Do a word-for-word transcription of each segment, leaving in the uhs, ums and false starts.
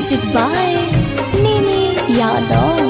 Music by Nimi Yadav.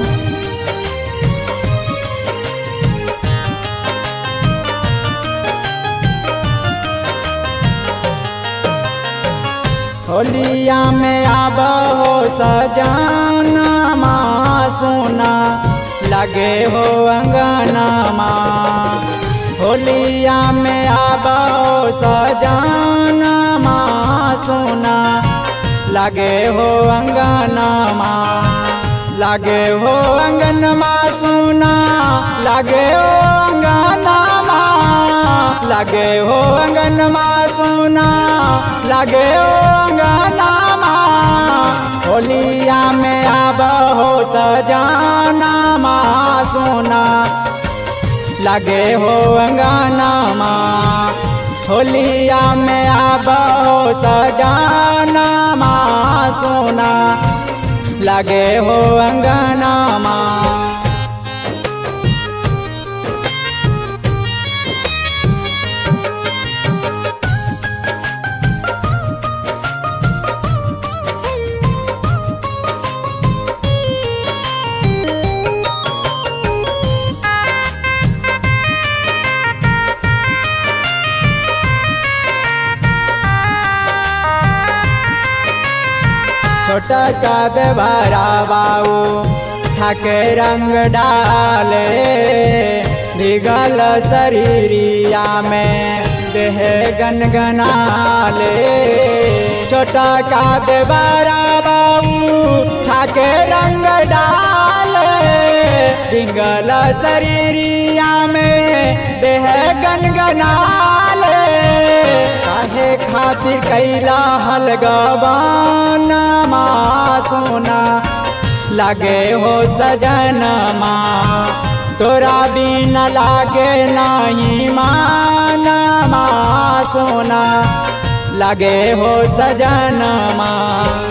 होलिया में आबहो सजाना माँ सोना लगे हो अंगना माँ। होलिया में आबहो सजाना माँ सोना लगे हो अंगना माँ। लगे हो अंगन माँ सोना लगे हो अंगना माँ। लगे हो अंगन माँ सोना लगे हो अंगना माँ। होलिया में आबहो सजाना माँ सोना लगे हो अंगना माँ। होलिया में आबहो सजाना माँ सोना लगे हो अंगना माँ। छोटा का देवरा बाऊ ठाके रंग डाले भीगल शरीरिया में देह गनगनाले। छोटा का देवरा बाऊ ठाके रंग डाले भीगल शरीरिया में देह गनगनाले। काहे खातिर कैला हलगवाना माँ सोना लगे हो सजन माँ। तोरा बिना लागे नहीं माना माँ सोना लगे हो सजन माँ।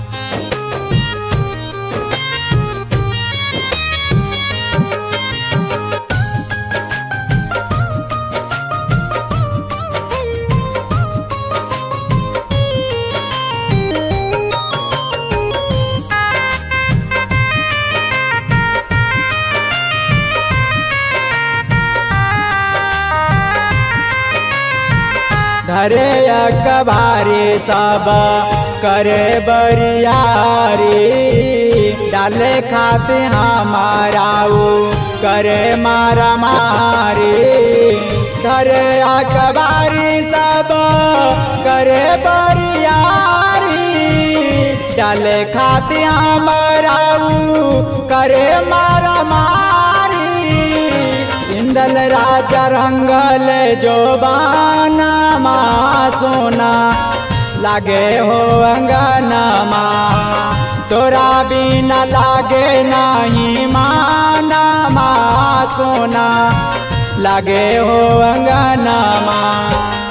धरे अकबारी सब करे बरियारी डाले खाते हमारा करे मारा मारी। धरे अकबारी सब करे बरियारी डाले खाते हमारा करे मारा मारी। इंदल राजा रंगल जोबाना माँ सोना लगे हो अंगना माँ। तोरा बिना लागे नहीं माना माँ सोना लगे हो अंगना माँ।